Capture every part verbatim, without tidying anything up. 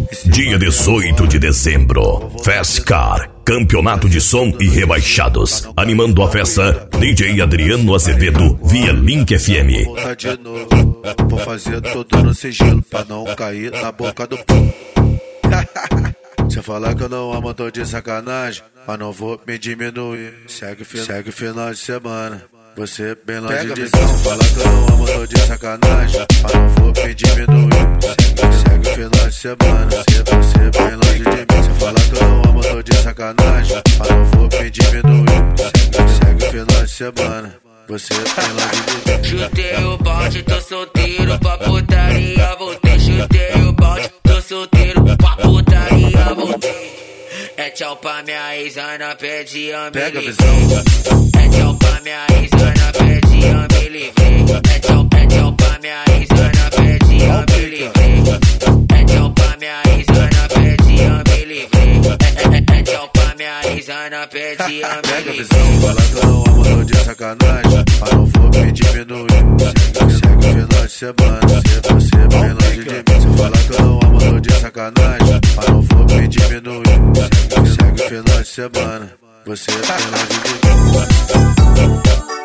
dia dezoito de dezembro. Festcar, campeonato de som e rebaixados. Animando a festa, D J Adriano Azevedo, via Link F M. Vou fazer todo no sigilo pra não cair na boca do povo. Se eu falar que eu não amo, tô de sacanagem, mas não vou me diminuir. Segue, segue final de semana, você bem longe de mim. Se eu falar que eu não amo, tô de sacanagem, mas não vou me diminuir. Segue, segue final de semana, você bem longe de mim. Se eu falar que eu não amo, tô de sacanagem, mas não vou me diminuir. Segue, segue final de semana, você bem longe de mim. Chutei o balde, tô solteiro pra putaria, voltei. Chutei o balde, tô solteiro pra putaria, voltei. É tchau pra minha ex-ana, pede a me livrei. É tchau pra minha ex-ana, pede a me livrei. É tchau, é tchau pra minha ex-ana, pede a me livrei. É tchau pra minha ex-ana, pede a me livrei. É, é, é tchau pra minha ex-ana, pede a me livrei. Fala que eu não amo, tô de sacanagem, mas não vou me diminuir. Segue, segue final de semana, você bem longe de mim. Se falar que eu não amo, tô de sacanagem, mas não vou me diminuir. Segue, segue final de semana, você bem longe de mim.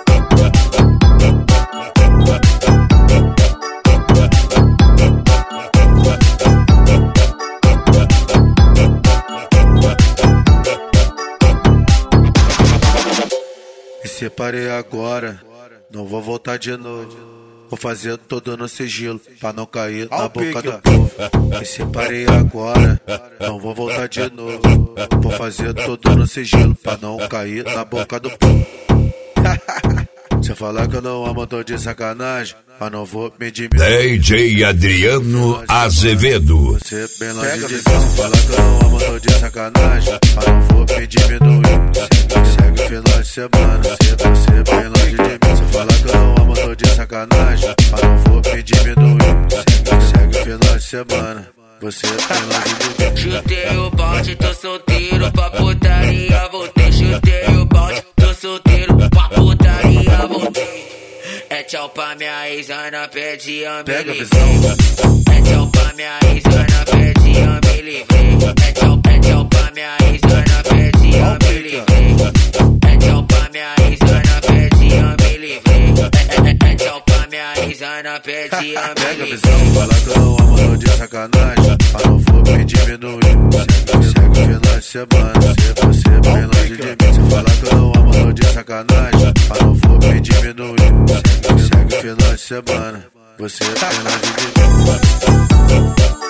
Me separei agora, não vou voltar de novo. Vou fazer todo no sigilo, pra não cair na boca do povo. Me separei agora, não vou voltar de novo. Vou fazer todo no sigilo, pra não cair na boca do povo. Se eu falar que eu não amo, tô de sacanagem, mas não vou me diminuir. D J Adriano Azevedo. Você bem longe de mim. Se eu falar que eu não amo, tô de sacanagem, mas não vou me diminuir. Segue final de semana, você bem longe de mim. Se eu falar que eu não amo, tô de sacanagem, mas não vou me diminuir. Segue, segue final de semana, você bem longe de mim. Chutei o balde, tô solteiro pra putaria, voltei. Chutei o balde, tô solteiro pra putaria, voltei. É tchau pra minha ex-ana, pede a me livrei. É tchau pra minha ex-ana, pede a me livrei. É tchau, é tchau pra minha ex-ana, pede a me livrei. É tchau pra minha ex-ana, pede a me livrei. É, é, é tchau pra minha ex-ana, pede a me livrei. Fala que eu não amo, tô de sacanagem, mas não vou me diminuir. Segue, segue final de semana, você bem longe de mim. Se falar que eu não amo, tô de sacanagem, mas não vou me diminuir. Segue, segue final de semana, você bem longe de mim.